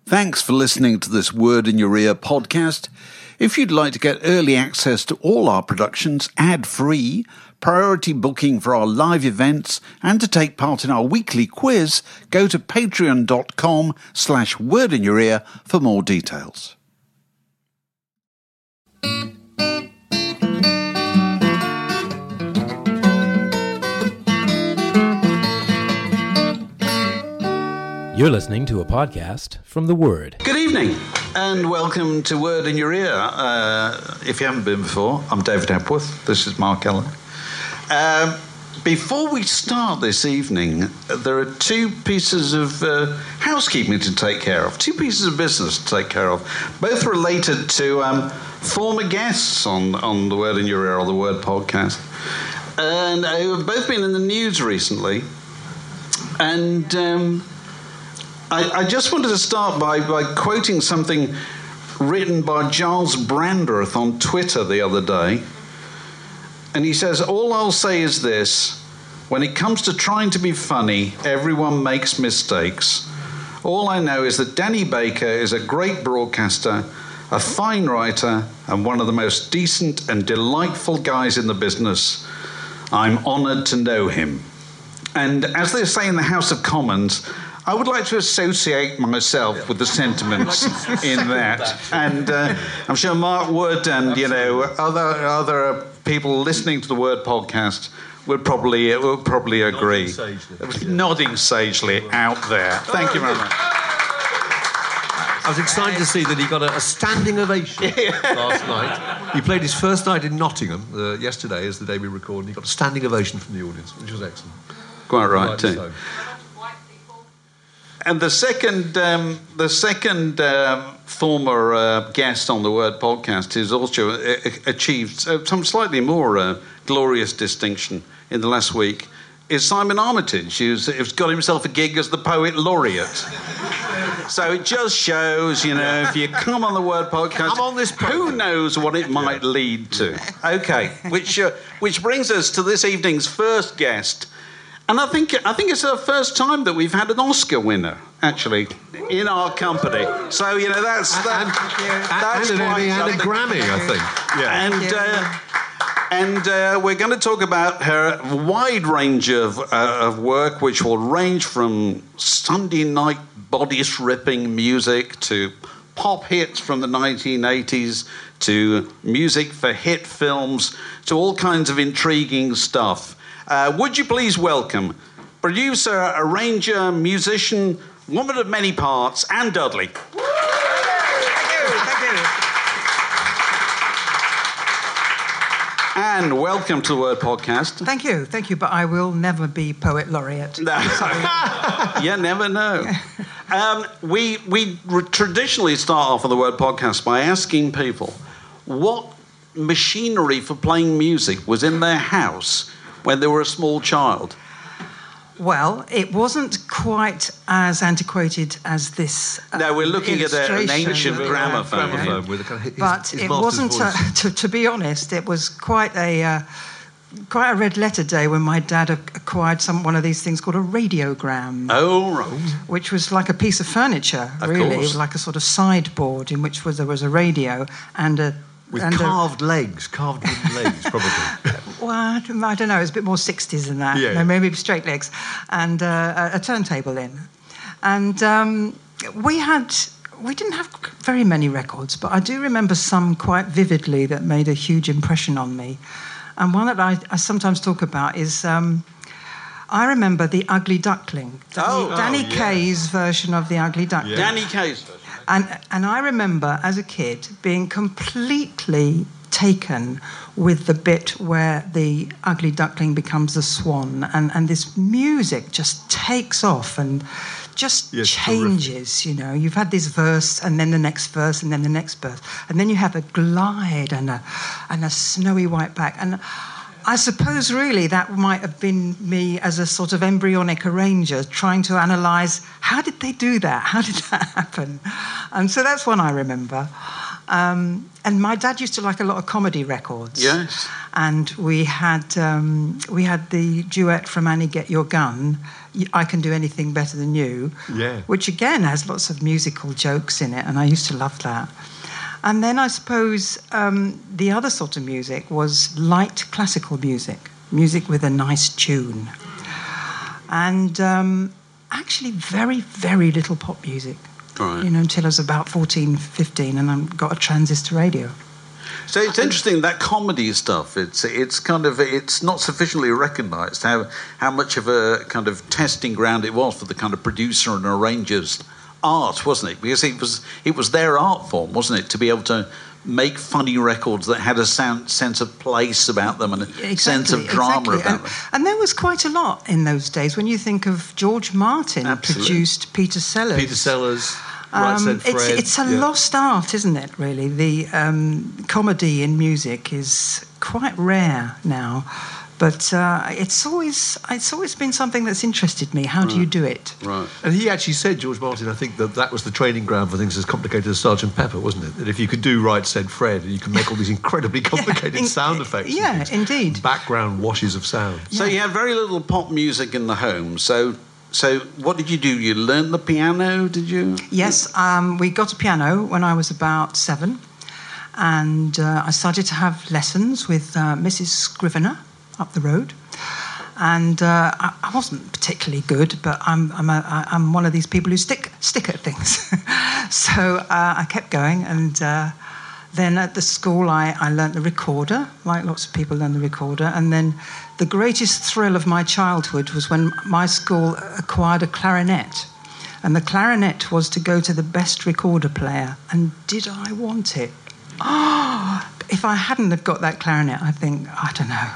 Thanks for listening to this Word in Your Ear podcast. If you'd like to get early access to all our productions ad-free, priority booking for our live events, and to take part in our weekly quiz, go to patreon.com/wordinyourear for more details. You're listening to a podcast from The Word. Good evening and welcome to Word in Your Ear. If you haven't been before, I'm David Hepworth. This is Mark Ellen. Before we start this evening, there are two pieces of housekeeping to take care of, two pieces of business to take care of, both related to former guests on the Word in Your Ear or the Word podcast. And they've both been in the news recently. And I just wanted to start by quoting something written by Giles Brandreth on Twitter the other day. And he says, "All I'll say is this, when it comes to trying to be funny, everyone makes mistakes. All I know is that Danny Baker is a great broadcaster, a fine writer, and one of the most decent and delightful guys in the business. I'm honoured to know him." And as they say in the House of Commons, I would like to associate myself with the sentiments in that. And I'm sure Mark would, and, other people listening to the Word podcast would probably agree. Nodding sagely out there. Thank you very much. I was excited to see that he got a standing ovation last night. He played his first night in Nottingham. Yesterday is the day we record, and he got a standing ovation from the audience, which was excellent. Quite right, too. So. And the second former guest on the Word podcast who's also achieved some slightly more glorious distinction in the last week is Simon Armitage, who's got himself a gig as the Poet Laureate. So it just shows, if you come on the Word podcast, come on this program. Who knows what it might lead to. Okay, which brings us to this evening's first guest. And I think it's the first time that we've had an Oscar winner, actually, in our company. So, that's and a Grammy, I think. Yeah. And we're going to talk about her wide range of work, which will range from Sunday night bodice-ripping music to pop hits from the 1980s to music for hit films to all kinds of intriguing stuff. Would you please welcome producer, arranger, musician, woman of many parts, Anne Dudley. Thank you. Anne, welcome to the Word podcast. Thank you, but I will never be Poet Laureate. No. You never know. We traditionally start off on the Word podcast by asking people what machinery for playing music was in their house when they were a small child. Well, it wasn't quite as antiquated as this. No, we're looking at an ancient gramophone. Yeah. But it wasn't, to be honest, it was quite a red letter day when my dad acquired one of these things called a radiogram. Oh, right. Which was like a piece of furniture, really. It was like a sort of sideboard in which there was a radio and a... With carved wooden legs, probably. Well, I don't know. It was a bit more 60s than that. Yeah. Maybe straight legs. And a turntable in. And we didn't have very many records, but I do remember some quite vividly that made a huge impression on me. And one that I sometimes talk about is... I remember The Ugly Duckling. Danny Kaye's version of The Ugly Duckling. Yeah. Danny Kaye's version. And I remember, as a kid, being completely taken with the bit where the ugly duckling becomes a swan, and this music just takes off and just changes, terrific. You've had this verse, and then the next verse, and then the next verse, and then you have a glide and a snowy white back. And I suppose really that might have been me as a sort of embryonic arranger trying to analyse how did they do that? How did that happen? And so that's one I remember. And my dad used to like a lot of comedy records. Yes. and we had the duet from Annie Get Your Gun, I Can Do Anything Better Than You, which again has lots of musical jokes in it, and I used to love that. And then I suppose the other sort of music was light classical music with a nice tune. And actually very, very little pop music, right. Until I was about 14, 15, and I got a transistor radio. So it's interesting, that comedy stuff, it's not sufficiently recognised how much of a kind of testing ground it was for the kind of producer and arranger's art, wasn't it? Because it was their art form, wasn't it, to be able to make funny records that had a sense of place about them and a sense of drama about them. And there was quite a lot in those days. When you think of George Martin produced Peter Sellers. Peter Sellers, Right Said Fred. It's a lost art, isn't it, really? The comedy in music is quite rare now. But it's always been something that's interested me. How do you do it? Right. And he actually said, George Martin, I think that was the training ground for things as complicated as Sgt. Pepper, wasn't it? That if you could do Right Said Fred, you can make all these incredibly complicated sound effects. Yeah, indeed. Background washes of sound. So you had very little pop music in the home. So what did you do? You learned the piano, did you? Yes, we got a piano when I was about 7. And I started to have lessons with Mrs. Scrivener up the road, and I wasn't particularly good, but I'm one of these people who stick at things. So I kept going, and then at the school I learnt the recorder, like lots of people learn the recorder, and then the greatest thrill of my childhood was when my school acquired a clarinet, and the clarinet was to go to the best recorder player, and did I want it? If I hadn't have got that clarinet, I don't know,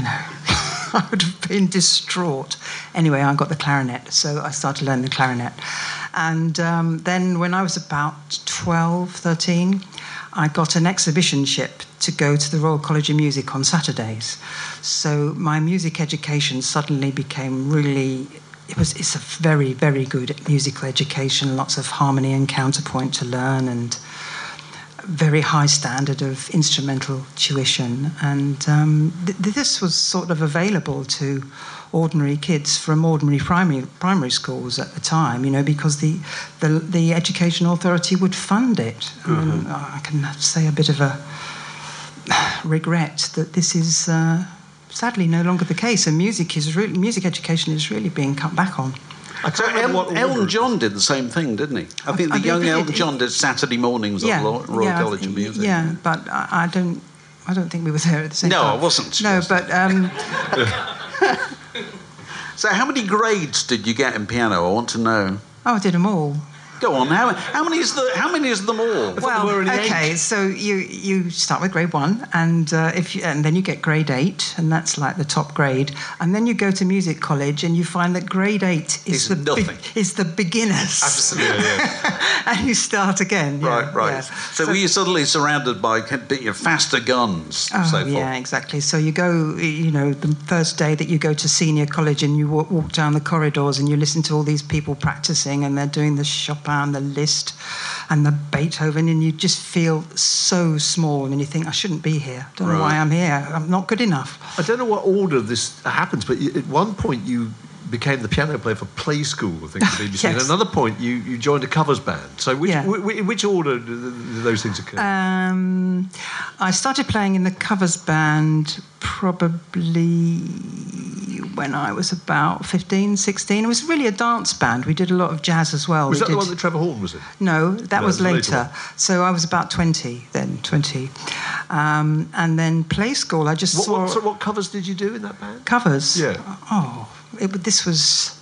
I would have been distraught. Anyway, I got the clarinet, so I started learning the clarinet. And then when I was about 12, 13, I got an exhibition ship to go to the Royal College of Music on Saturdays. So my music education suddenly became really... It's a very, very good musical education, lots of harmony and counterpoint to learn, and very high standard of instrumental tuition, and this was sort of available to ordinary kids from ordinary primary schools at the time, because the Education Authority would fund it. Mm-hmm. I can say a bit of a regret that this is sadly no longer the case, and music education is really being cut back on. So Elton John did the same thing, didn't he? I think the young Elton John did Saturday mornings at Royal College of Music. Yeah, but I don't think we were there at the same time. No, I wasn't. No, but... So how many grades did you get in piano? I want to know. Oh, I did them all. Go on. How many is them all? Well, okay. So you start with grade 1, and then you get grade 8, and that's like the top grade. And then you go to music college, and you find that grade 8 is the beginners. Absolutely. Yeah. And you start again. Right. Yeah. So were you suddenly surrounded by faster guns? Oh, so forth? Yeah, exactly. So you go, the first day that you go to senior college, and you walk down the corridors, and you listen to all these people practicing, and they're doing the Chopin, the Liszt, and the Beethoven, and you just feel so small, and you think, I shouldn't be here. I don't know why I'm here. I'm not good enough. I don't know what order this happens, but at one point you became the piano player for Play School, I think, at the BBC. Yes. At another point, you joined a covers band. So which order do those things occur? I started playing in the covers band probably when I was about 15, 16. It was really a dance band. We did a lot of jazz as well. Was that the one that Trevor Horn was in? No, that was later. So I was about 20 then, 20. And then Play School, I just saw... What covers did you do in that band? Covers? Yeah. Oh, this was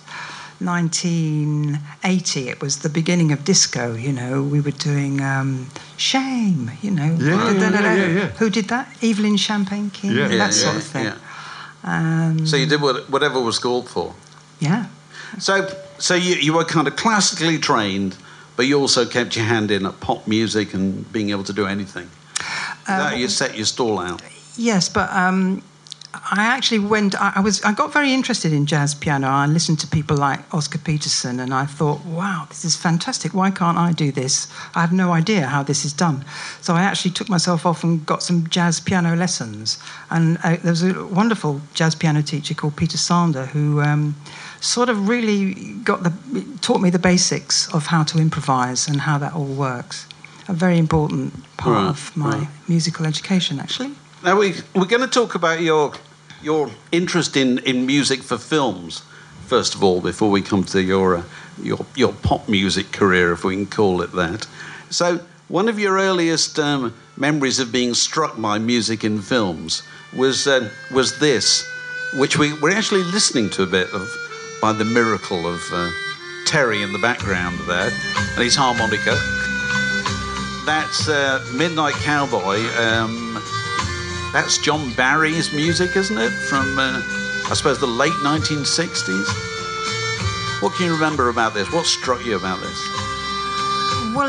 1980. It was the beginning of disco, We were doing Shame, Yeah. Who did that? Evelyn Champagne King? Yeah. That sort of thing. Yeah. So you did whatever was called for. Yeah. So you were kind of classically trained, but you also kept your hand in at pop music and being able to do anything. You set your stall out. Yes, but I actually went. I got very interested in jazz piano. I listened to people like Oscar Peterson, and I thought, wow, this is fantastic. Why can't I do this? I have no idea how this is done. So I actually took myself off and got some jazz piano lessons. And there was a wonderful jazz piano teacher called Peter Sander who sort of really taught me the basics of how to improvise and how that all works. A very important part of my musical education, actually. Now we're going to talk about your interest in music for films, first of all, before we come to your pop music career, if we can call it that. So one of your earliest memories of being struck by music in films was this, which we're actually listening to a bit of by the miracle of Terry in the background there, and his harmonica. That's Midnight Cowboy. That's John Barry's music, isn't it? From, I suppose, the late 1960s. What can you remember about this? What struck you about this? Well,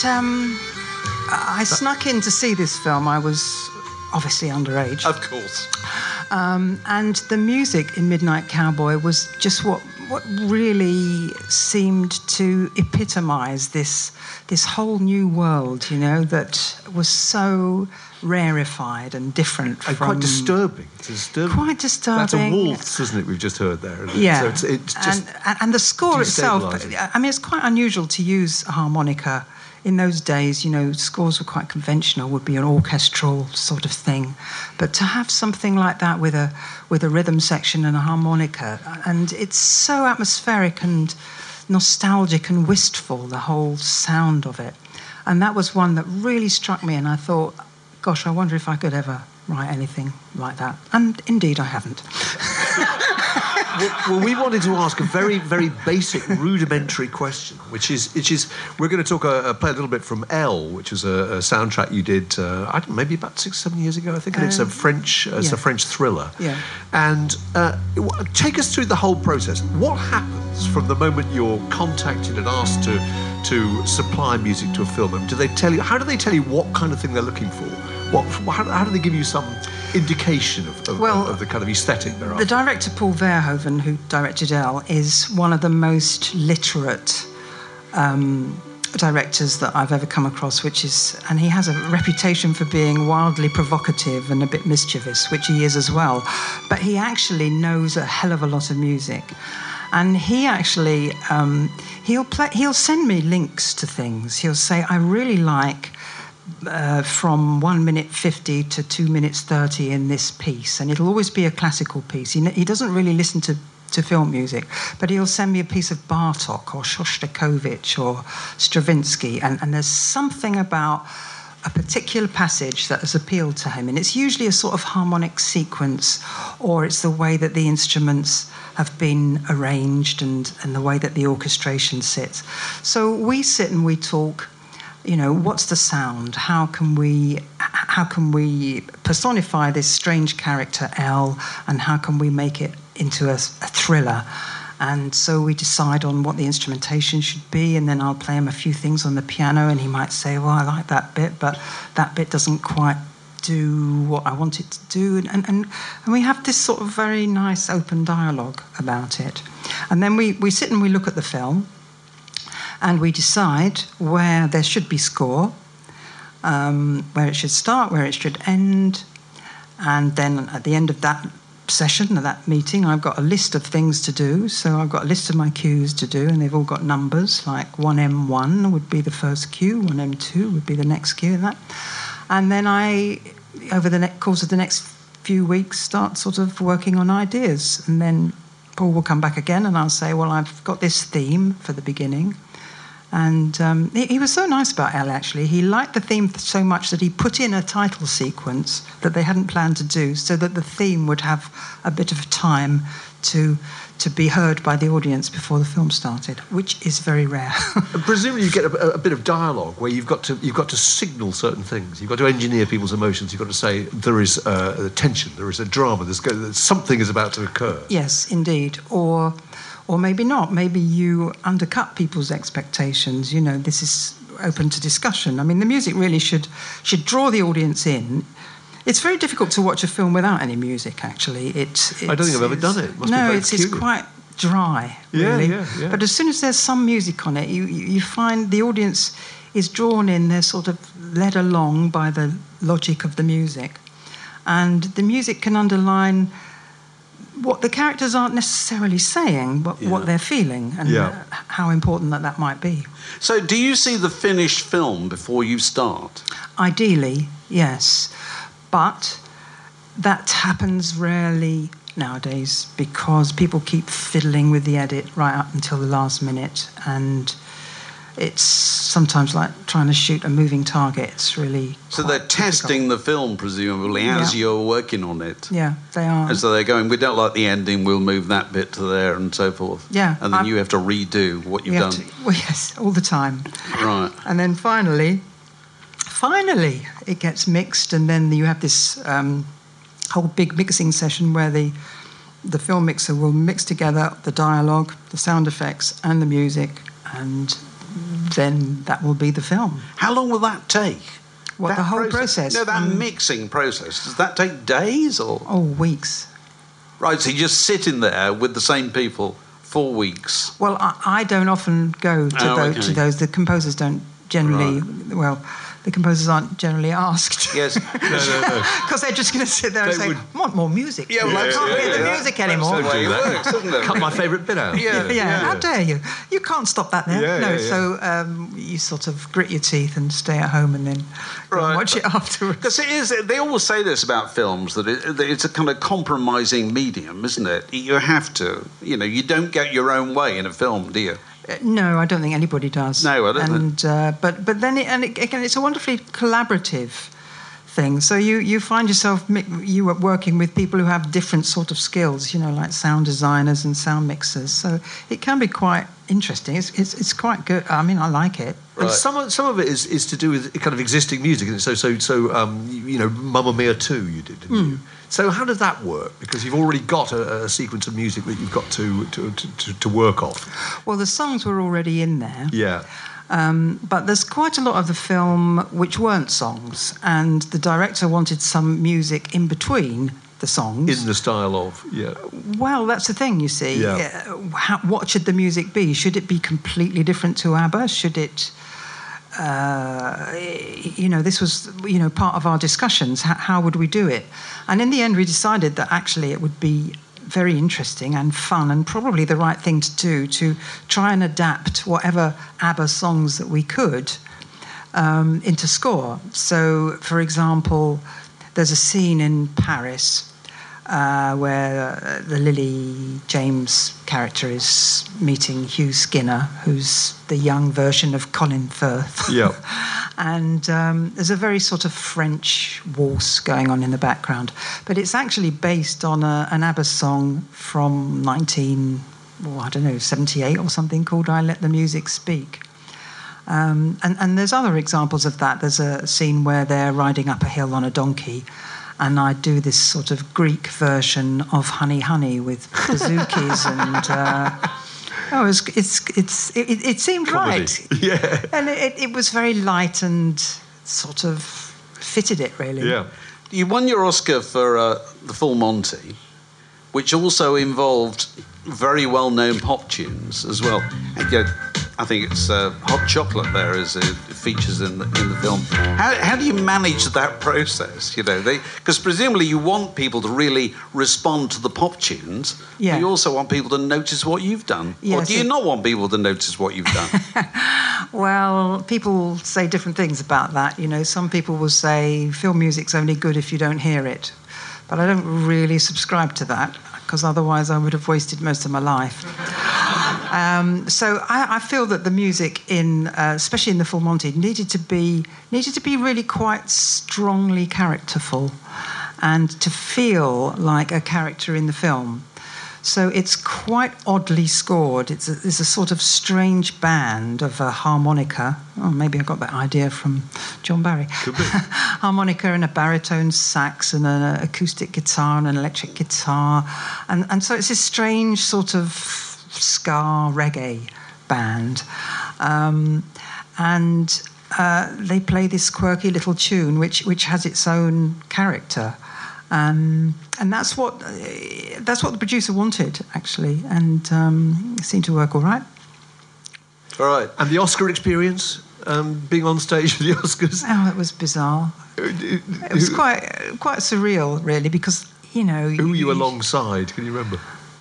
I snuck in to see this film. I was obviously underage. Of course. And the music in Midnight Cowboy was just what really seemed to epitomise this whole new world, you know, that was so rarefied and different from... Quite disturbing. It's disturbing. Quite disturbing. That's a waltz, isn't it, we've just heard there? Yeah. So it's just and the score itself, I mean, it's quite unusual to use a harmonica. In those days, you know, scores were quite conventional, would be an orchestral sort of thing. But to have something like that with a rhythm section and a harmonica, and it's so atmospheric and nostalgic and wistful, the whole sound of it. And that was one that really struck me, and I thought, gosh, I wonder if I could ever write anything like that. And indeed, I haven't. Well, we wanted to ask a very, very basic, rudimentary question, which is we're going to talk play a little bit from Elle, which is a soundtrack you did, maybe about 6-7 years ago, I think, and it's a French thriller. Yeah. And take us through the whole process. What happens from the moment you're contacted and asked to supply music to a film? Do they tell you? How do they tell you what kind of thing they're looking for? How do they give you some indication of the kind of aesthetic they're after? The director Paul Verhoeven, who directed Elle, is one of the most literate directors that I've ever come across, and he has a reputation for being wildly provocative and a bit mischievous, which he is as well. But he actually knows a hell of a lot of music. And he actually, he'll send me links to things. He'll say, I really like... from 1 minute 50 to 2 minutes 30 in this piece, and it'll always be a classical piece. He doesn't really listen to film music, but he'll send me a piece of Bartók or Shostakovich or Stravinsky, and there's something about a particular passage that has appealed to him, and it's usually a sort of harmonic sequence, or it's the way that the instruments have been arranged and the way that the orchestration sits. So we sit and we talk. You know, what's the sound? How can we personify this strange character Elle, and how can we make it into a thriller? And so we decide on what the instrumentation should be, and then I'll play him a few things on the piano, and he might say, well, I like that bit, but that bit doesn't quite do what I want it to do. And we have this sort of very nice open dialogue about it. And then we sit and we look at the film, and we decide where there should be score, where it should start, where it should end. And then at the end of that session, of that meeting, I've got a list of things to do. So I've got a list of my cues to do, and they've all got numbers, like 1M1 would be the first cue, 1M2 would be the next cue, and that. And then I, over the course of the next few weeks, start sort of working on ideas. And then Paul will come back again, and I'll say, well, I've got this theme for the beginning. And he was so nice about Elle, actually. He liked the theme so much that he put in a title sequence that they hadn't planned to do, so that the theme would have a bit of time to be heard by the audience before the film started, which is very rare. Presumably you get a bit of dialogue where you've got to signal certain things. You've got to engineer people's emotions. You've got to say there is a tension, there is a drama, something is about to occur. Yes, indeed. Or maybe not. Maybe you undercut people's expectations. You know, this is open to discussion. I mean, the music really should draw the audience in. It's very difficult to watch a film without any music, actually. I don't think I've ever done it. Must be very it's peculiar. quite dry, really. Yeah. But as soon as there's some music on it, you find the audience is drawn in, they're sort of led along by the logic of the music. And the music can underline what the characters aren't necessarily saying, but what they're feeling, and how important that might be. So do you see the finished film before you start? Ideally, yes. But that happens rarely nowadays because people keep fiddling with the edit right up until the last minute, and it's sometimes like trying to shoot a moving target. It's really so they're testing the film presumably as you're working on it. Yeah, they are. And so they're going, we don't like the ending, we'll move that bit to there and so forth. Yeah, and then you have to redo what you've done. Well, yes, all the time. Right. And then finally it gets mixed, and then you have this whole big mixing session where the film mixer will mix together the dialogue, the sound effects, and the music, and then that will be the film. How long will that take? What, the whole process? No, that mixing process. Does that take days or? Oh, weeks. Right, so you're just sitting there with the same people for weeks. Well, I don't often go to those. The composers don't generally. Right. Well, the composers aren't generally asked. Yes. No. Because they're just going to sit there and say, I want more music. Yeah, well, I can't hear the music anymore. That's the way it works, isn't it? Cut my favourite bit out. Yeah. How dare you? You can't stop that there. So you sort of grit your teeth and stay at home and then go and watch it afterwards. Because it is, they always say this about films, that it's a kind of compromising medium, isn't it? You have to, you don't get your own way in a film, do you? No, I don't think anybody does. No, I don't think. But then, again, it's a wonderfully collaborative thing. So you find yourself working with people who have different sort of skills, like sound designers and sound mixers. So it can be quite interesting. It's quite good. I mean, I like it. And some of it is to do with kind of existing music. So Mamma Mia 2 you did, didn't you? So how does that work? Because you've already got a sequence of music that you've got to work off. Well, the songs were already in there. Yeah. But there's quite a lot of the film which weren't songs, and the director wanted some music in between the songs. In the style of, Well, that's the thing, you see. Yeah. What should the music be? Should it be completely different to ABBA? Should it... this was, part of our discussions. How would we do it? And in the end, we decided that actually it would be very interesting and fun and probably the right thing to do to try and adapt whatever ABBA songs that we could into score. So, for example, there's a scene in Paris where the Lily James character is meeting Hugh Skinner, who's the young version of Colin Firth. Yeah. And there's a very sort of French waltz going on in the background. But it's actually based on an ABBA song from 78 or something called I Let the Music Speak. And there's other examples of that. There's a scene where they're riding up a hill on a donkey, and I do this sort of Greek version of Honey Honey with bouzouki and it seemed comedy. right. Yeah. And it was very light and sort of fitted it really. Yeah. You won your Oscar for The Full Monty, which also involved very well-known pop tunes as well. And, I think it's Hot Chocolate there as it features in the film. How do you manage that process? Because presumably you want people to really respond to the pop tunes. Yeah. But you also want people to notice what you've done. Yes, or do you not want people to notice what you've done? Well, people say different things about that. Some people will say film music's only good if you don't hear it. But I don't really subscribe to that, because otherwise I would have wasted most of my life. So I feel that the music especially in The Full Monty, needed to be really quite strongly characterful, and to feel like a character in the film. So it's quite oddly scored. It's a sort of strange band of a harmonica. Oh, maybe I got that idea from John Barry. Could be. Harmonica and a baritone sax and an acoustic guitar and an electric guitar. And so it's this strange sort of ska reggae band. And they play this quirky little tune which has its own character. And that's what the producer wanted, actually, and it seemed to work all right. All right. And the Oscar experience, being on stage for the Oscars? Oh, it was bizarre. It was quite surreal, really, because, you know... Who were you alongside? Can you remember?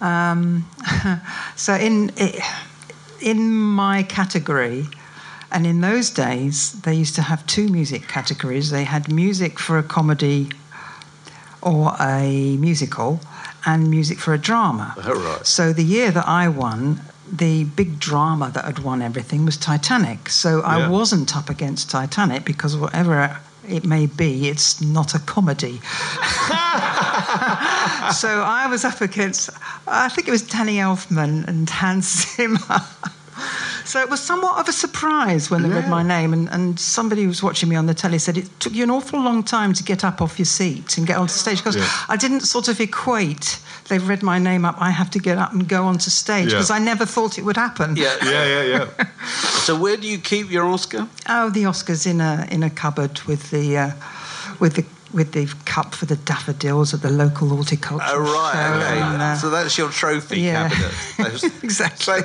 So in my category, and in those days, they used to have two music categories. They had music for a comedy or a musical and music for a drama. Oh, right. So the year that I won, the big drama that had won everything was Titanic. So I wasn't up against Titanic because whatever it may be, it's not a comedy. So I was up against, I think it was Danny Elfman and Hans Zimmer. So it was somewhat of a surprise when they read my name, and somebody who was watching me on the telly said it took you an awful long time to get up off your seat and get onto stage, because I didn't sort of equate, they've read my name up, I have to get up and go onto stage, because I never thought it would happen. Yeah. So where do you keep your Oscar? Oh, the Oscar's in a cupboard with the cup for the daffodils at the local horticulture show. Oh, right, okay. And, so that's your trophy cabinet. Exactly.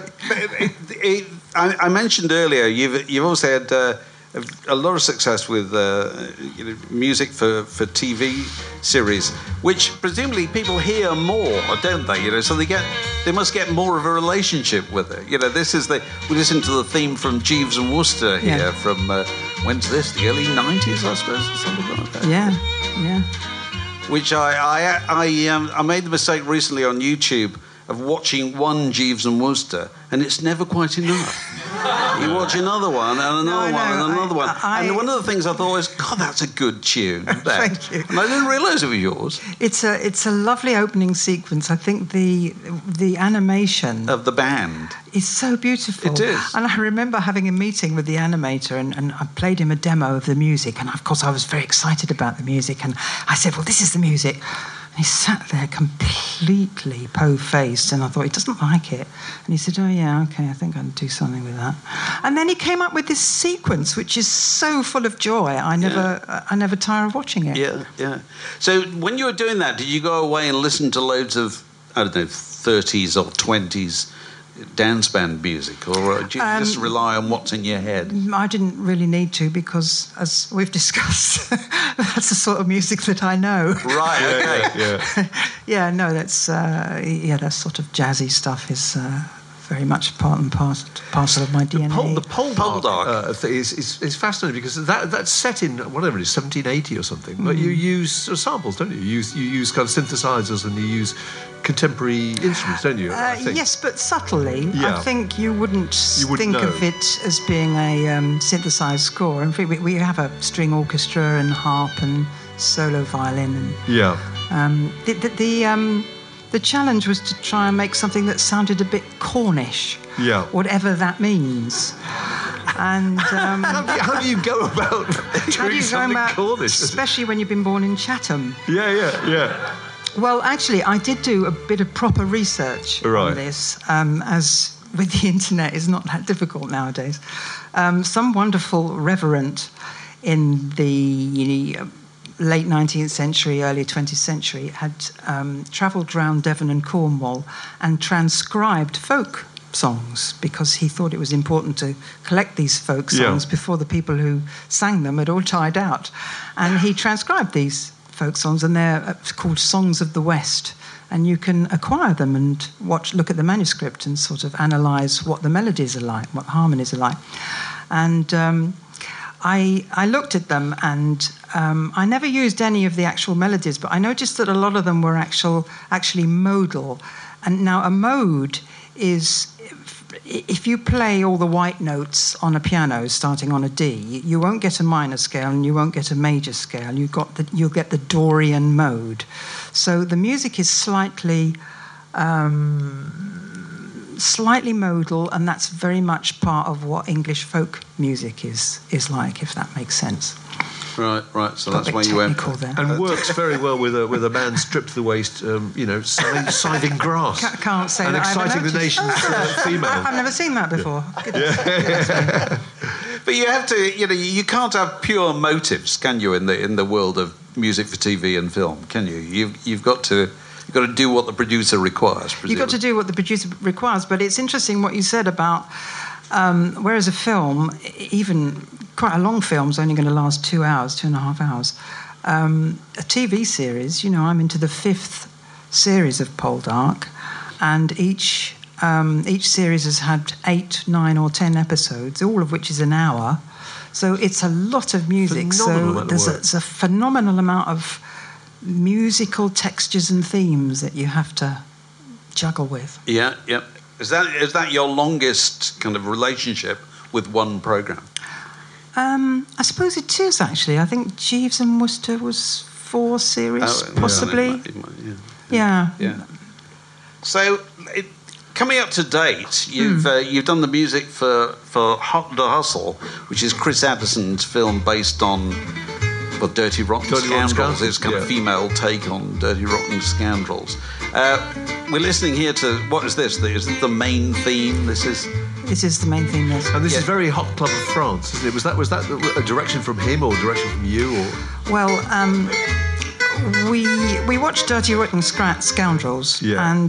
I mentioned earlier, you've also had a lot of success with music for TV series, which presumably people hear more, don't they? So they must get more of a relationship with it. We listen to the theme from Jeeves and Wooster here from when's this? The early 90s, I suppose, or something like that. Yeah. Which I made the mistake recently on YouTube of watching one Jeeves and Wooster, and it's never quite enough. You watch another one and another one and another one. And one of the things I thought was, God, that's a good tune. Thank you. And I didn't realise it was yours. It's a lovely opening sequence. I think the animation of the band is so beautiful. It is. And I remember having a meeting with the animator, and I played him a demo of the music, and of course I was very excited about the music, and I said, well, this is the music. And he sat there completely po-faced, and I thought, he doesn't like it. And he said, oh, yeah, OK, I think I'll do something with that. And then he came up with this sequence, which is so full of joy. I never tire of watching it. Yeah. So when you were doing that, did you go away and listen to loads of, 30s or 20s dance band music, or do you just rely on what's in your head? I didn't really need to, because, as we've discussed, that's the sort of music that I know. Right, okay. That's sort of jazzy stuff is very much part and parcel of my DNA. The Poldark is fascinating, because that's set in, whatever it is, 1780 or something, but you use samples, don't you? You use kind of synthesizers, and you use contemporary instruments, don't you? Yes, but subtly. I think you wouldn't think of it as being a synthesized score. In fact, we have a string orchestra and harp and solo violin. The challenge was to try and make something that sounded a bit Cornish, whatever that means. And how do you go about doing something Cornish? Especially when you've been born in Chatham. Yeah. Well, actually, I did do a bit of proper research on this, as with the internet is not that difficult nowadays. Some wonderful reverend in the late 19th century, early 20th century, had travelled around Devon and Cornwall and transcribed folk songs, because he thought it was important to collect these folk songs before the people who sang them had all died out. And he transcribed these folk songs, and they're called Songs of the West. And you can acquire them and look at the manuscript and sort of analyse what the melodies are like, what harmonies are like. And I looked at them, and I never used any of the actual melodies, but I noticed that a lot of them were actually modal. And now a mode is, if you play all the white notes on a piano starting on a D, you won't get a minor scale and you won't get a major scale. You'll get the Dorian mode. So the music is slightly modal, and that's very much part of what English folk music is like, if that makes sense. Right. So that's why you went. And works very well with a man stripped to the waist, scything grass. Can't say and that. And exciting the nation's female. I've never seen that before. But you have to, you can't have pure motives, can you, in the world of music for TV and film, can you? You've got to do what the producer requires. Presumably. You've got to do what the producer requires, but it's interesting what you said about whereas a film, even quite a long film's only going to last 2 hours, 2.5 hours. A TV series, I'm into the 5th series of Poldark, and each series has had 8, 9 or 10 episodes, all of which is an hour. So it's a lot of music. There's a phenomenal amount of musical textures and themes that you have to juggle with. Yeah. Is that your longest kind of relationship with one programme? I suppose it is, actually. I think Jeeves and Wooster was 4 series, possibly. Yeah. So, coming up to date, you've done the music for The Hustle, which is Chris Addison's film based on Dirty Rotten Scoundrels. It's kind of female take on Dirty Rotten Scoundrels. We're listening here to, what is this? Is this the main theme? This is the main theme, yes. And this is very Hot Club of France, isn't it? Was that a direction from him or a direction from you? Or? Well, we watched Dirty Rotten Scoundrels, and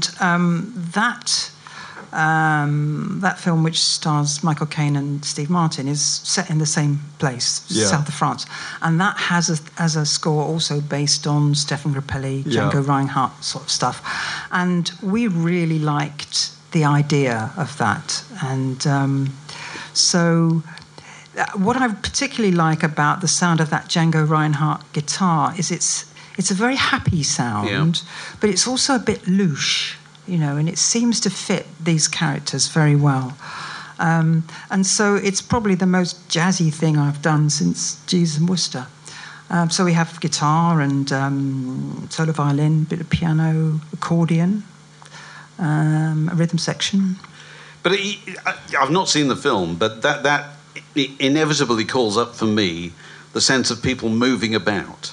that film, which stars Michael Caine and Steve Martin, is set in the same place, south of France, and that has a score also based on Stefan Grappelli, Django Reinhardt sort of stuff, and we really liked the idea of that, and so what I particularly like about the sound of that Django Reinhardt guitar is it's a very happy sound, but it's also a bit louche. And it seems to fit these characters very well. And so it's probably the most jazzy thing I've done since Jeeves and Wooster. So we have guitar and solo violin, bit of piano, accordion, a rhythm section. But I've not seen the film, but that inevitably calls up for me the sense of people moving about.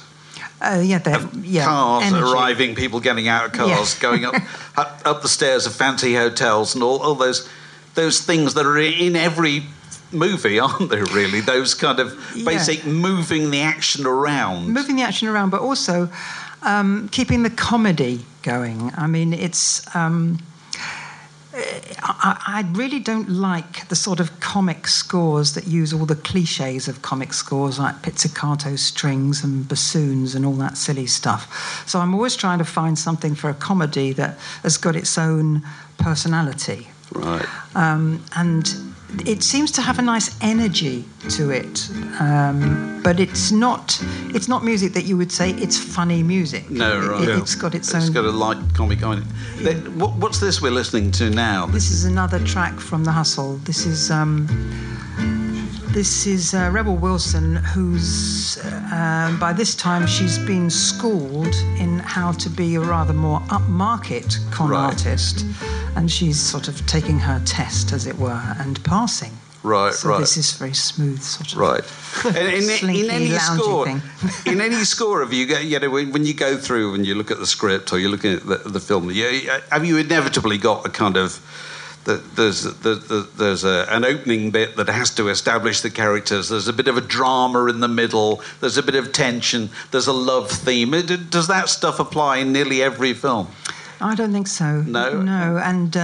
Cars energy. Arriving, people getting out of cars, going up the stairs of fancy hotels, and all those things that are in every movie, aren't there? Really, those kind of basic moving the action around, but also keeping the comedy going. I mean, it's. I really don't like the sort of comic scores that use all the cliches of comic scores, like pizzicato strings and bassoons and all that silly stuff. So I'm always trying to find something for a comedy that has got its own personality. Right. And it seems to have a nice energy to it, but it's not music that you would say it's funny music. No, right. It's got its own. It's got a light comic on it. What's this we're listening to now? This is another track from The Hustle. This is Rebel Wilson, who's by this time she's been schooled in how to be a rather more upmarket con artist, and she's sort of taking her test, as it were, and passing. Right. This is very smooth, sort of. Right. In any score of you when you go through and you look at the script or you're looking at the film, have you inevitably got a kind of there's an opening bit that has to establish the characters. There's a bit of a drama in the middle. There's a bit of tension. There's a love theme. Does that stuff apply in nearly every film? I don't think so. No, and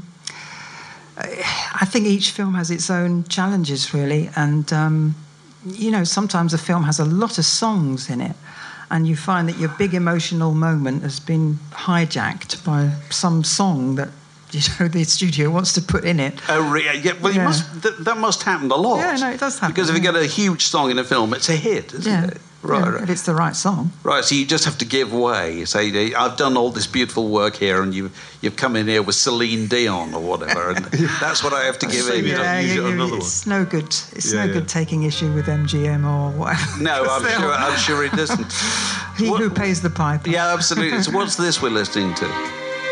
I think each film has its own challenges, really. And sometimes a film has a lot of songs in it, and you find that your big emotional moment has been hijacked by some song that the studio wants to put in it. Oh, really? Yeah, well, that must happen a lot. Yeah, no, it does happen. Because if you get a huge song in a film, it's a hit, isn't it? Right. If it's the right song. Right, so you just have to give way. Say, I've done all this beautiful work here, and you've come in here with Celine Dion or whatever, and that's what I have to give in. It's no good. It's no good taking issue with MGM or whatever. No, I'm sure it isn't. Who pays the piper. Yeah, absolutely. So what's this we're listening to?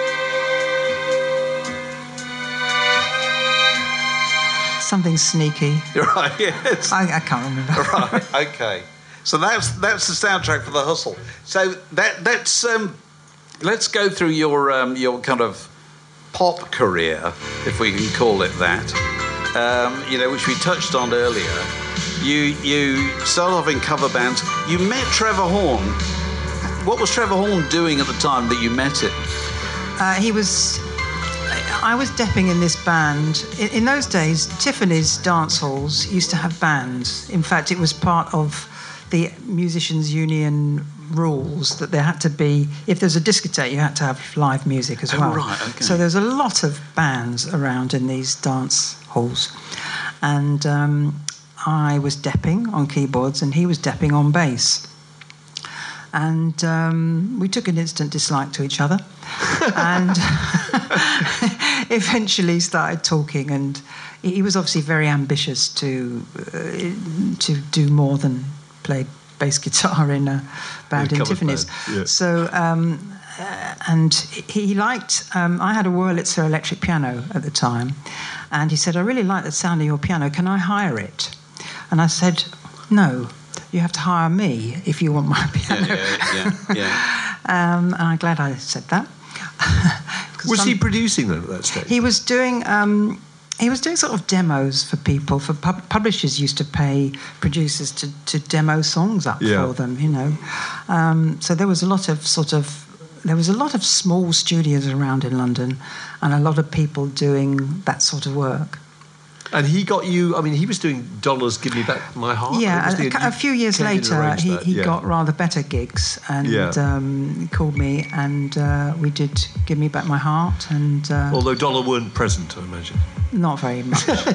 Something sneaky. Right, yes. I can't remember. Right, okay. So that's the soundtrack for The Hustle. So that's let's go through your kind of pop career, if we can call it that. which we touched on earlier. You started off in cover bands. You met Trevor Horn. What was Trevor Horn doing at the time that you met him? I was depping in this band. In those days, Tiffany's dance halls used to have bands. In fact, it was part of the Musicians' Union rules that there had to be, if there's a discotheque, you had to have live music as well. Right, okay. So there's a lot of bands around in these dance halls. And I was depping on keyboards and he was depping on bass. And we took an instant dislike to each other and eventually started talking, and he was obviously very ambitious to do more than play bass guitar in a band in Tiffany's. Yeah. So, and he liked, I had a Wurlitzer electric piano at the time, and he said, I really like the sound of your piano, can I hire it? And I said, no. You have to hire me if you want my piano. Yeah. And I'm glad I said that. Was he producing them at that stage? He was doing sort of demos for people. For publishers used to pay producers to demo songs up for them, So there was a lot of small studios around in London, and a lot of people doing that sort of work. And he got you, I mean, he was doing Dollars Give Me Back My Heart. Yeah, a few years later, he got rather better gigs and he called me, and we did Give Me Back My Heart. And although Dollar weren't present, I imagine. Not very much, no.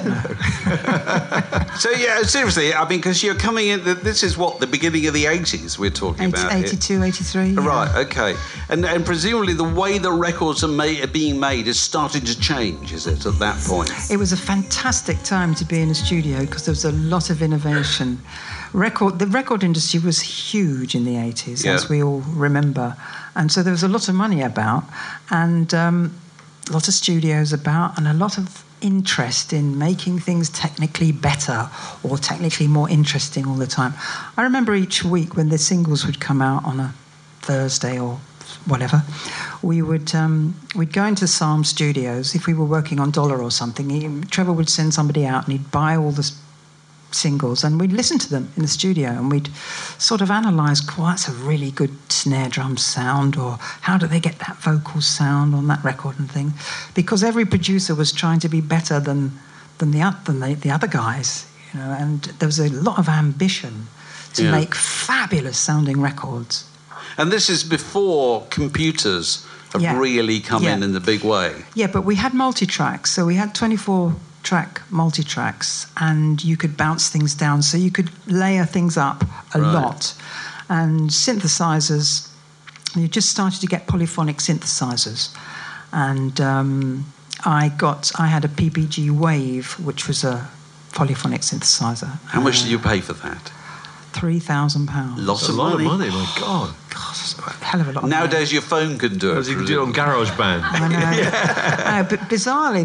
So, yeah, seriously, I mean, because you're coming in, this is what, the beginning of the 80s we're talking about 82, 83. Yeah. Right, okay. And presumably the way the records are being made is starting to change, is it, at that point? It was a fantastic time to be in a studio because there was a lot of innovation. The record industry was huge in the 80s, as we all remember. And so there was a lot of money about, and a lot of studios about, and a lot of interest in making things technically better or technically more interesting all the time. I remember each week when the singles would come out on a Thursday or whatever, we'd go into Psalm Studios. If we were working on Dollar or something, Trevor would send somebody out and he'd buy all the singles, and we'd listen to them in the studio, and we'd sort of analyse, that's a really good snare drum sound, or how do they get that vocal sound on that record and thing, because every producer was trying to be better than the other guys, and there was a lot of ambition to make fabulous sounding records. And this is before computers have really come in the big way. Yeah, but we had multi-tracks, so we had 24-track multi-tracks, and you could bounce things down, so you could layer things up a lot. And synthesizers, you just started to get polyphonic synthesizers. And I had a PPG Wave, which was a polyphonic synthesizer. How much did you pay for that? £3,000. Lots of money. money. My God. That's a hell of a lot. Nowadays, your phone can do it. As you can do it on GarageBand. I know. But bizarrely,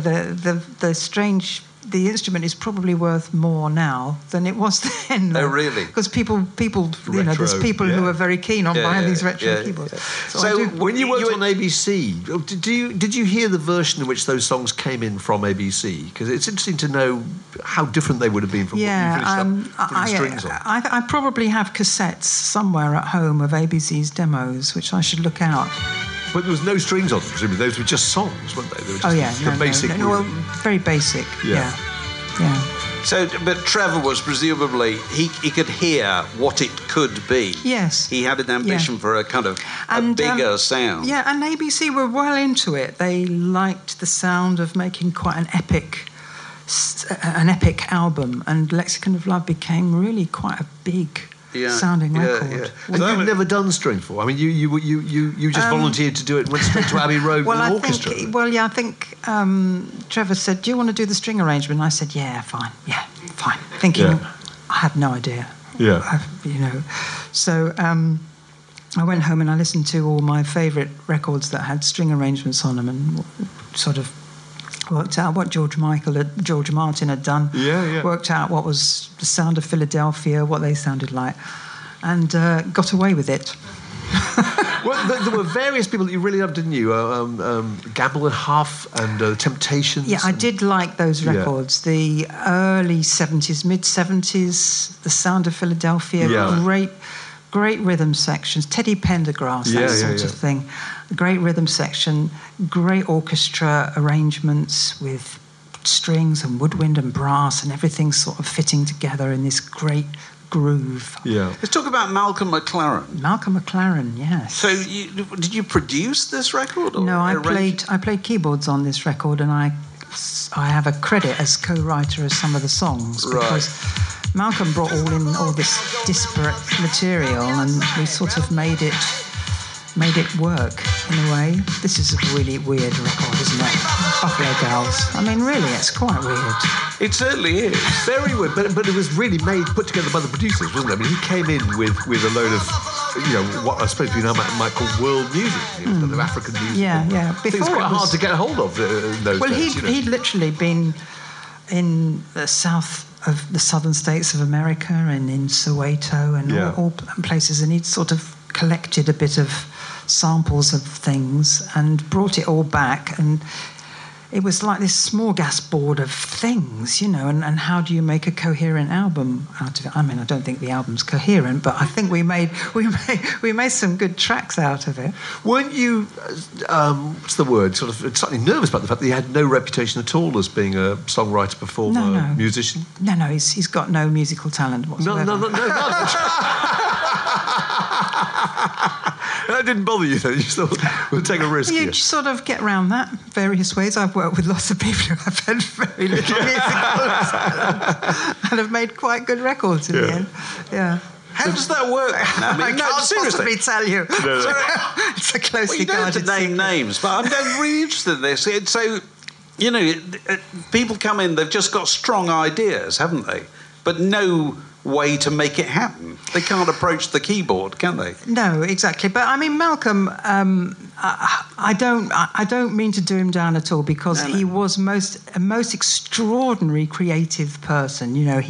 the instrument is probably worth more now than it was then. Oh, really? Because people, there's people who are very keen on buying these retro keyboards. Yeah. So when you worked on ABC, did you hear the version in which those songs came in from ABC? Because it's interesting to know how different they would have been from what you finished up putting strings on. I probably have cassettes somewhere at home of ABC's demos, which I should look out. But there was no strings on them, presumably. Those were just songs, weren't they? They were just basic. Well, very basic. Yeah. So, but Trevor was presumably he could hear what it could be. Yes. He had an ambition for a kind of a bigger sound. Yeah, and ABC were well into it. They liked the sound of making quite an epic album, and Lexicon of Love became really quite a big sounding record. Yeah. And you've never done string for? I mean, you just volunteered to do it and went straight to Abbey Road with an orchestra. I think Trevor said, do you want to do the string arrangement? And I said, fine. Thinking, I had no idea. Yeah. So I went home and I listened to all my favourite records that had string arrangements on them, and sort of worked out what George Martin had done. Worked out what was the sound of Philadelphia, what they sounded like, and got away with it. Well, there were various people that you really loved, didn't you? Gamble and Huff and The Temptations. Yeah, I did like those records. The early 70s, mid-70s, The Sound of Philadelphia, great rhythm sections. Teddy Pendergrass, that sort of thing. Great rhythm section, great orchestra arrangements with strings and woodwind and brass and everything sort of fitting together in this great groove. Yeah. Let's talk about Malcolm McLaren. Malcolm McLaren, yes. So, did you produce this record? Or no, I played keyboards on this record, and I have a credit as co-writer of some of the songs because Malcolm brought all this disparate material, and we sort of made it work in a way. This is a really weird record, isn't it? Buffalo Girls. I mean, really, it's quite weird. It certainly is. Very weird, but it was really put together by the producers, wasn't it? I mean, he came in with a load of, what I suppose we now might call world music, the African music. Yeah. I think it's quite hard to get hold of in those days. Well, he'd literally been in the southern states of America and in Soweto and all places, and he'd sort of collected a bit of samples of things and brought it all back, and it was like this smorgasbord of things, and how do you make a coherent album out of it? I mean, I don't think the album's coherent, but I think we made some good tracks out of it. Weren't you, what's the word, sort of slightly nervous about the fact that he had no reputation at all as being a songwriter, performer, musician? No, he's got no musical talent whatsoever. No. That didn't bother you, though? You thought, we'll take a risk. You sort of get around that various ways. I've worked with lots of people who have had very little musical talent and have made quite good records in the end. Yeah. How does that work? I can't possibly tell you. No. It's a closely you don't have guarded to name secret. names, but I'm really interested in this. So, people come in, they've just got strong ideas, haven't they? But no way to make it happen. They can't approach the keyboard, can they? No, exactly. But I mean, Malcolm, I don't mean to do him down at all, because he was a most extraordinary creative person.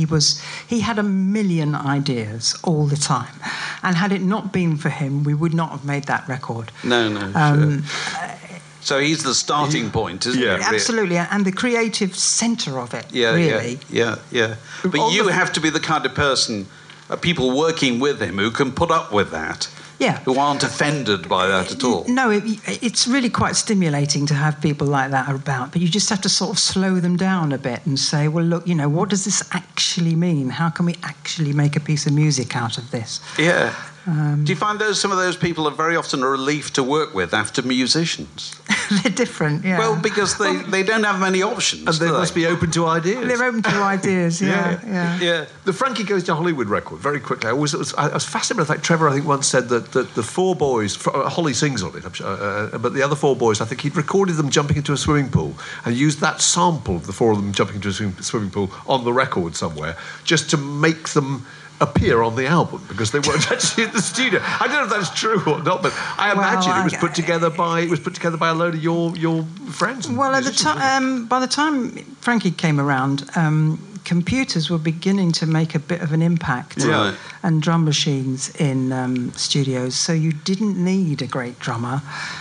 He had a million ideas all the time, and had it not been for him, we would not have made that record. No, sure. So he's the starting point, isn't he? Absolutely, and the creative centre of it, really. Yeah. But you have to be the kind of person, people working with him, who can put up with that. Yeah. Who aren't offended by that at all. No, it's really quite stimulating to have people like that about, but you just have to sort of slow them down a bit and say, well, look, what does this actually mean? How can we actually make a piece of music out of this? Yeah. Do you find some of those people are very often a relief to work with after musicians? They're different, yeah. Well, because they don't have many options. And they must be open to ideas. They're open to ideas, yeah. The Frankie Goes to Hollywood record, very quickly. I was fascinated by the fact Trevor, I think, once said that the four boys, Holly sings on it, but the other four boys, I think he'd recorded them jumping into a swimming pool and used that sample of the four of them jumping into a swimming pool on the record somewhere, just to make them appear on the album, because they weren't actually in the studio. I don't know if that's true or not, but I imagine it was put together by a load of your friends. Well, at the time, by the time Frankie came around, computers were beginning to make a bit of an impact, and drum machines in studios. So you didn't need a great drummer.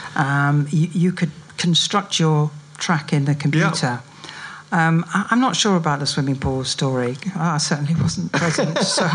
You could construct your track in the computer. Yeah. I'm not sure about the swimming pool story. I certainly wasn't present, so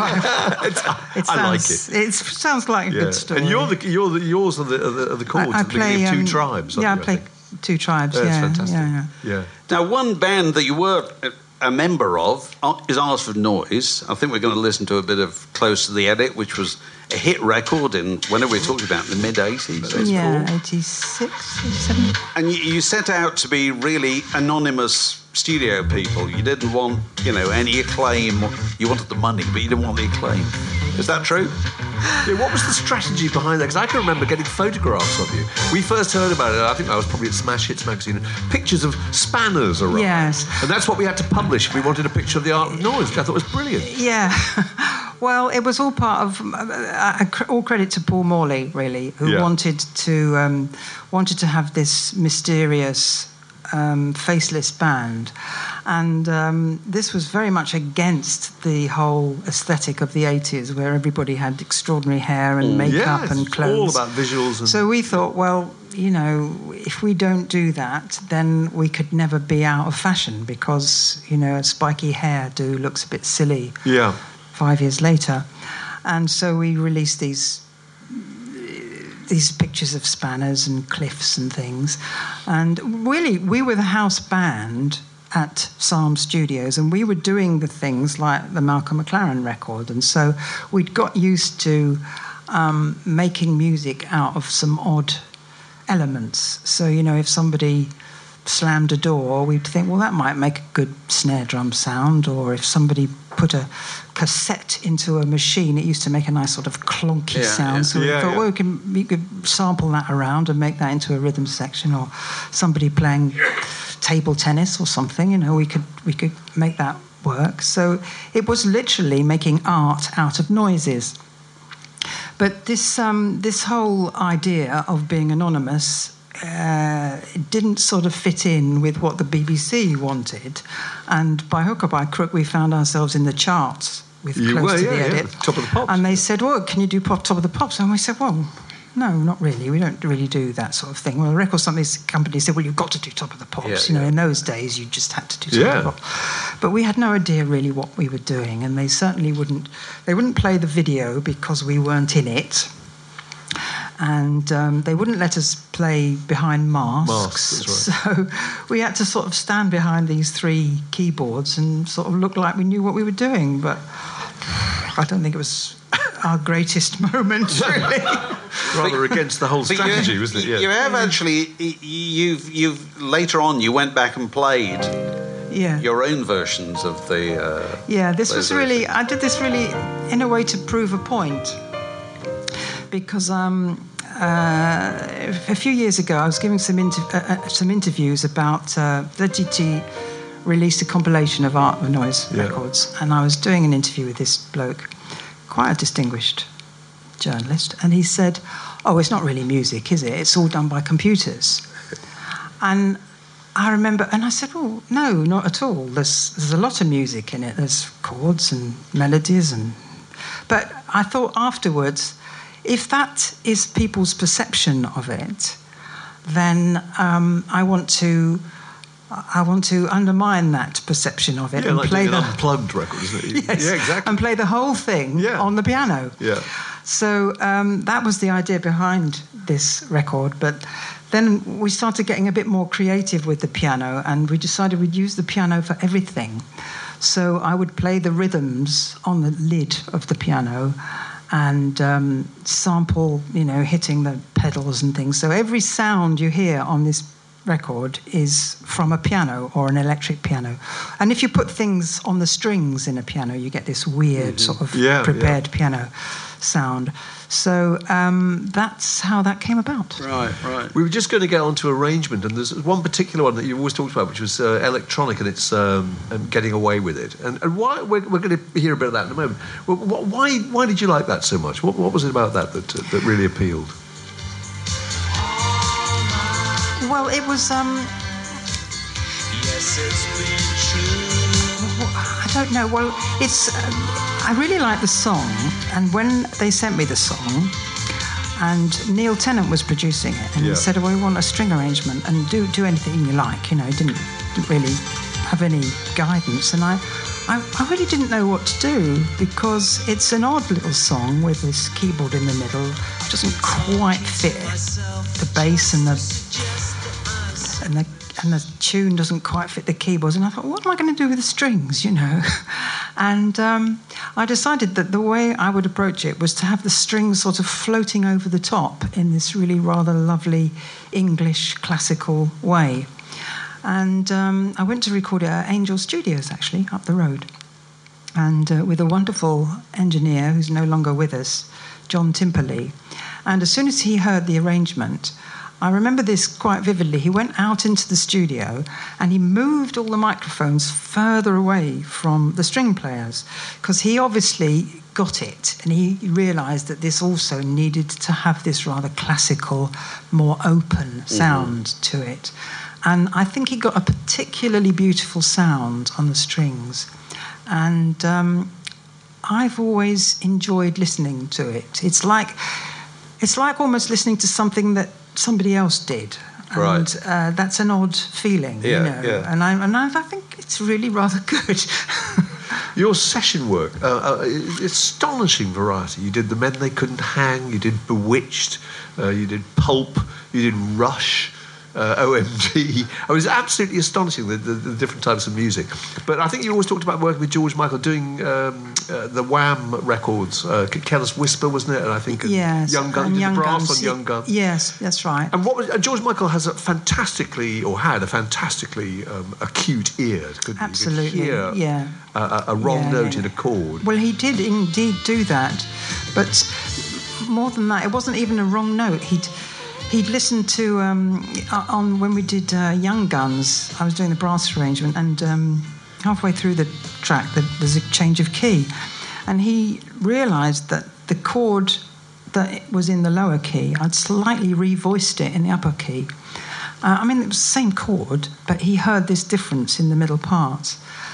it sounds like a good story. And yours are the chords at the beginning of Two Tribes. Yeah, I played Two Tribes. That's fantastic. Yeah. Now, one band that you were a member of is Arsford Noise. I think we're going to listen to a bit of Close to the Edit, which was a hit record in, when are we talking about, in the mid-80s? Yeah, 86, 87. And you set out to be really anonymous studio people. You didn't want, any acclaim. You wanted the money, but you didn't want the acclaim. Is that true? Yeah, what was the strategy behind that? Because I can remember getting photographs of you. We first heard about it, I think I was probably at Smash Hits magazine, pictures of spanners around. Yes. And that's what we had to publish if we wanted a picture of the Art of Noise, which I thought was brilliant. Yeah. Well, it was all part of, all credit to Paul Morley, really, who wanted to have this mysterious faceless band. And this was very much against the whole aesthetic of the 80s, where everybody had extraordinary hair and makeup and clothes. All about visuals. So we thought, well, you know, if we don't do that, then we could never be out of fashion, because, you know, a spiky hairdo looks a bit silly 5 years later. And so we released these pictures of spanners and cliffs and things. And really, we were the house band at Psalm Studios, and we were doing the things like the Malcolm McLaren record. And so we'd got used to making music out of some odd elements. So, you know, if somebody slammed a door, we'd think, well, that might make a good snare drum sound. Or if somebody put a cassette into a machine, it used to make a nice sort of clunky sound. So we thought, well, we could sample that around and make that into a rhythm section. Or somebody playing table tennis or something, you know, we could make that work. So it was literally making art out of noises. But this whole idea of being anonymous didn't sort of fit in with what the BBC wanted, and by hook or by crook we found ourselves in the charts with Close to the Edit. Top of the Pops. And they said, well, can you do Top of the Pops? And we said, well, no, not really. We don't really do that sort of thing. Well, the record company said, well, you've got to do Top of the Pops. You know, in those days, you just had to do Top of the Pops. But we had no idea really what we were doing, and they certainly wouldn't play the video because we weren't in it. And they wouldn't let us play behind masks. That's right. So we had to sort of stand behind these 3 keyboards and sort of look like we knew what we were doing. But I don't think it was our greatest moment, really. Rather against the whole strategy, wasn't it? Yeah. You have actually, you've later on, you went back and played your own versions of the... this was really... I did this really in a way to prove a point. Because a few years ago, I was giving some interviews about ZTT released a compilation of Art of Noise records, and I was doing an interview with this bloke, quite a distinguished journalist, and he said, oh, it's not really music, is it? It's all done by computers. And I remember, and I said, oh, no, not at all. There's a lot of music in it. There's chords and melodies, but I thought afterwards, if that is people's perception of it, then I want to undermine that perception of it and like play the unplugged record, isn't it? Yes, exactly. And play the whole thing on the piano. Yeah. So that was the idea behind this record. But then we started getting a bit more creative with the piano, and we decided we'd use the piano for everything. So I would play the rhythms on the lid of the piano and sample, you know, hitting the pedals and things. So every sound you hear on this record is from a piano or an electric piano. And if you put things on the strings in a piano, you get this weird sort of prepared piano sound. So that's how that came about. Right. We were just going to get on to arrangement, and there's one particular one that you've always talked about, which was electronic, and it's getting away with it. And why we're going to hear a bit of that in a moment. Why did you like that so much? What was it about that really appealed? Well, it was... Yes, it's been true. I don't know. Well, it's... I really like the song, and when they sent me the song, and Neil Tennant was producing it, and he said, well, we want a string arrangement, and do anything you like, you know, didn't really have any guidance, and I really didn't know what to do, because it's an odd little song with this keyboard in the middle. It doesn't quite fit the bass, and the tune doesn't quite fit the keyboards. And I thought, what am I going to do with the strings, you know? And I decided that the way I would approach it was to have the strings sort of floating over the top in this really rather lovely English classical way. And I went to record it at Angel Studios, actually, up the road. And with a wonderful engineer who's no longer with us, John Timperley. And as soon as he heard the arrangement, I remember this quite vividly. He went out into the studio and he moved all the microphones further away from the string players, because he obviously got it, and he realised that this also needed to have this rather classical, more open sound to it. And I think he got a particularly beautiful sound on the strings. And I've always enjoyed listening to it. It's like almost listening to something that somebody else did. Right. And that's an odd feeling, Yeah, you know. yeah. And I think it's really rather good. Your session work, astonishing variety. You did The Men They Couldn't Hang, you did Bewitched, you did Pulp, you did Rush, OMD. It was absolutely astonishing, the different types of music. But I think you always talked about working with George Michael, doing the Wham records, Careless Whisper, wasn't it? And I think Yes, Young Guns, and Young brass Guns. on Young Guns. Yes, that's right. And what was George Michael had a fantastically acute ear, couldn't he? Absolutely, You could hear yeah. a wrong Yeah, note yeah. in a chord. Well, he did indeed do that, but more than that, it wasn't even a wrong note. He'd listened to on when we did Young Guns. I was doing the brass arrangement, and halfway through the track, there's a change of key, and he realised that the chord that was in the lower key, I'd slightly revoiced it in the upper key. I mean, it was the same chord, but he heard this difference in the middle parts.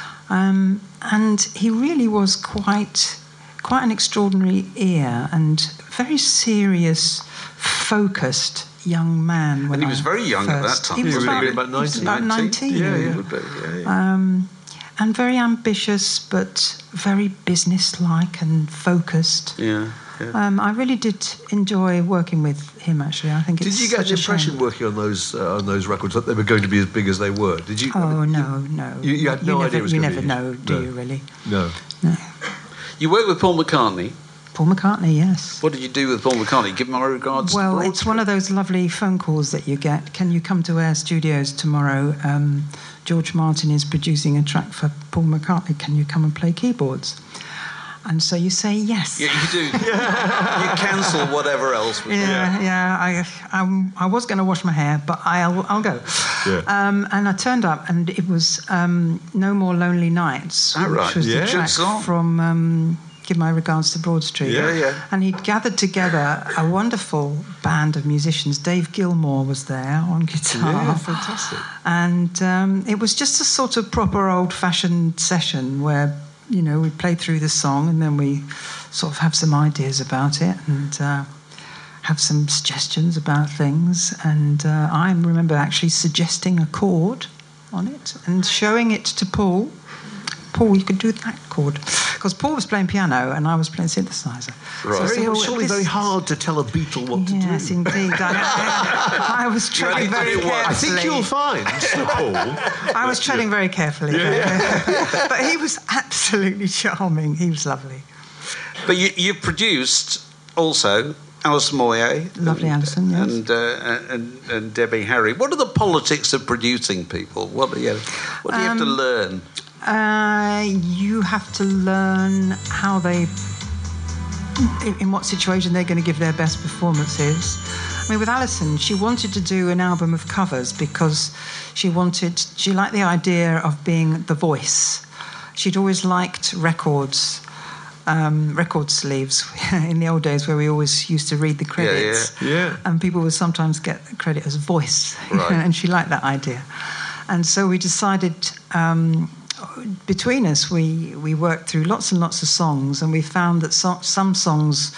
And he really was quite an extraordinary ear and very serious, focused young man. And he was very young at that time. He was He about, was about 19. Yeah. Would be, yeah. And very ambitious, but very business-like and focused. Yeah. I really did enjoy working with him. Actually, I think. Did you get such the a impression shame. working on those records that they were going to be as big as they were? Did you? Oh no. You had no idea it was You gonna never be- know, do No. you? Really? No. You worked with Paul McCartney. Paul McCartney, yes. What did you do with Paul McCartney? Give my regards. to Well, Broad it's one of those lovely phone calls that you get. Can you come to our studios tomorrow? George Martin is producing a track for Paul McCartney. Can you come and play keyboards? And so you say yes. Yeah, you do. You cancel whatever else was there. Yeah. I was going to wash my hair, but I'll go. Yeah. And I turned up, and it was No More Lonely Nights, Oh, right. which was Yeah. the track Good song. from Give My Regards to Broad Street. Yeah. And he'd gathered together a wonderful band of musicians. Dave Gilmore was there on guitar. Yeah, fantastic. And it was just a sort of proper old-fashioned session where, you know, we played through the song and then we sort of have some ideas about it and have some suggestions about things. And I remember actually suggesting a chord on it and showing it to Paul. Paul, you could do that chord. Because Paul was playing piano and I was playing synthesizer. Right. So I said, Very, "Oh, surely this- very hard to tell a Beatle what to do. Yes, indeed. I was treading only very did it once. I carefully. think you'll find, Sir Paul. I was treading very carefully. But he was absolutely charming. He was lovely. But you've produced also Alison Moyet. Lovely Alison, yes. And Debbie Harry. What are the politics of producing people? What do you have to learn? You have to learn how they, in what situation they're going to give their best performances. I mean, with Alison, she wanted to do an album of covers because she liked the idea of being the voice. She'd always liked record sleeves in the old days where we always used to read the credits. Yeah. And people would sometimes get the credit as voice. Right. And she liked that idea. And so we decided, between us, we worked through lots and lots of songs, and we found that some songs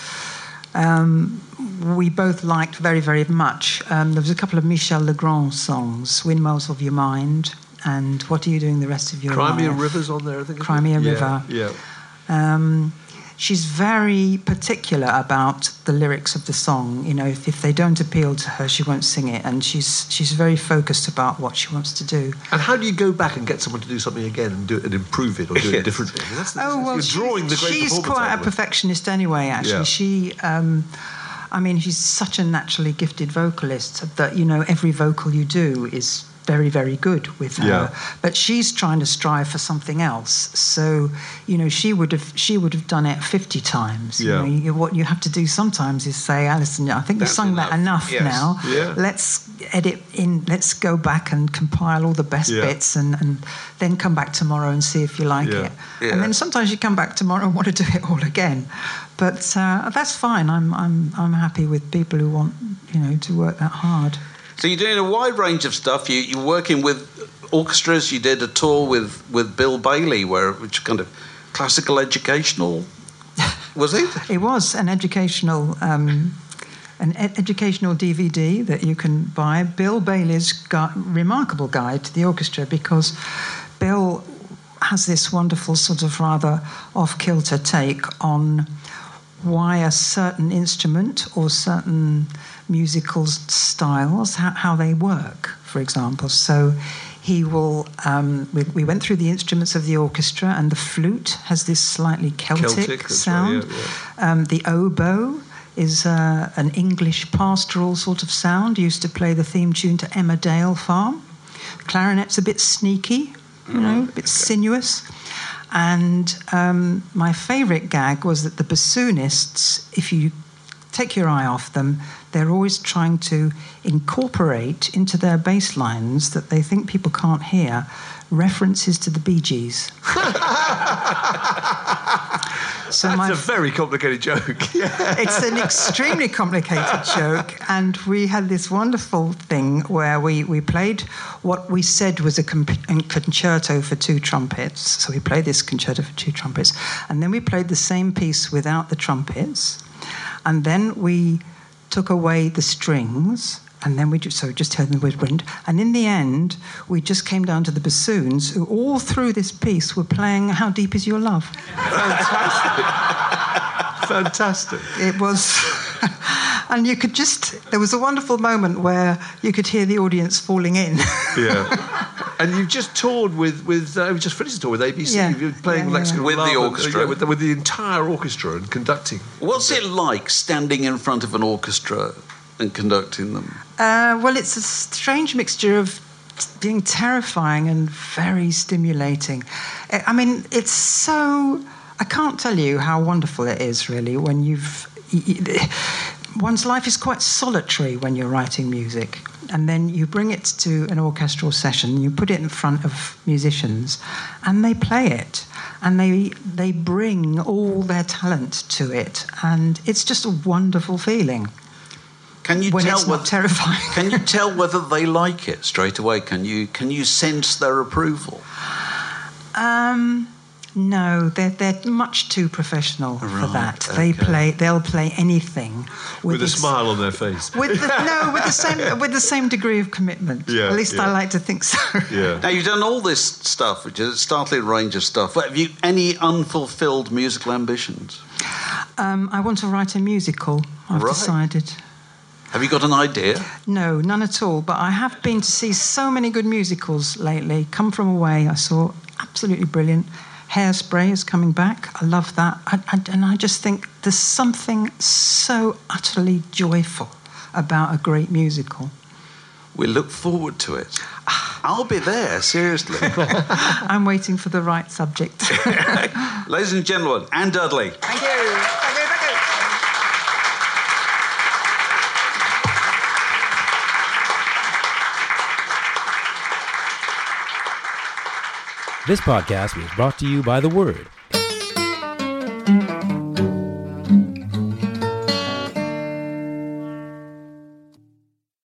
we both liked very, very much. There was a couple of Michel Legrand songs, Windmills of Your Mind, and What Are You Doing the Rest of Your Crimea Life? River's on there, I think. isn't it? Crimea Yeah, River. Yeah. She's very particular about the lyrics of the song. You know, if they don't appeal to her, she won't sing it, and she's very focused about what she wants to do. And how do you go back and get someone to do something again and do it and improve it or do it differently? I mean, you're drawing the great she's performance quite out a of it. perfectionist anyway. Actually, Yeah. she's such a naturally gifted vocalist that, you know, every vocal you do is very, very good with her. Yeah. But she's trying to strive for something else. So, you know, she would have done it 50 times. Yeah. You know, what you have to do sometimes is say, Alison, I think That's you've sung that enough. enough Yes. now. Yeah. Let's edit in, let's go back and compile all the best Yeah. bits and then come back tomorrow and see if you like Yeah. it. Yeah. And then sometimes you come back tomorrow and want to do it all again. But that's fine. I'm happy with people who want, you know, to work that hard. So you're doing a wide range of stuff. You're working with orchestras. You did a tour with Bill Bailey, which kind of classical educational, was it? It was an educational educational DVD that you can buy. Bill Bailey's remarkable guide to the orchestra, because Bill has this wonderful sort of rather off-kilter take on why a certain instrument or certain musical styles, how they work, for example. So he will, we went through the instruments of the orchestra, and the flute has this slightly Celtic sound. Right, yeah. The oboe is an English pastoral sort of sound, used to play the theme tune to Emmerdale Farm. The clarinet's a bit sneaky, a bit sinuous. And my favourite gag was that the bassoonists, if you take your eye off them, they're always trying to incorporate into their bass lines that they think people can't hear references to the Bee Gees. That's a very complicated joke. It's an extremely complicated joke, and we had this wonderful thing where we played what we said was a concerto for 2 trumpets. So we played this concerto for 2 trumpets, and then we played the same piece without the trumpets, and then we took away the strings, and then we just heard the woodwind. And in the end, we just came down to the bassoons, who all through this piece were playing How Deep Is Your Love? Fantastic. It was... and you could there was a wonderful moment where you could hear the audience falling in. Yeah. And you've just toured with we just finished a tour with ABC. Yeah. You're playing Lexicon with the orchestra. With the entire orchestra and conducting. What's it like standing in front of an orchestra and conducting them? Well, it's a strange mixture of being terrifying and very stimulating. I mean, it's so... I can't tell you how wonderful it is, really, when one's life is quite solitary when you're writing music, and then you bring it to an orchestral session, you put it in front of musicians, and they play it, and they bring all their talent to it, and it's just a wonderful feeling. Can you when tell it's not terrifying? Can you tell whether they like it straight away? Can you sense their approval? No, they're much too professional for that. Okay. They'll play anything with a smile on their face. With the same degree of commitment. Yeah, at least I like to think so. Yeah. Now you've done all this stuff, which is a startling range of stuff. Have you any unfulfilled musical ambitions? I want to write a musical. I've decided. Have you got an idea? No, none at all. But I have been to see so many good musicals lately. Come From Away, I saw, absolutely brilliant. Hairspray is coming back. I love that. And I just think there's something so utterly joyful about a great musical. We look forward to it. I'll be there, seriously. I'm waiting for the right subject. Ladies and gentlemen, Anne Dudley. Thank you. Thank you. Thank you. This podcast was brought to you by The Word,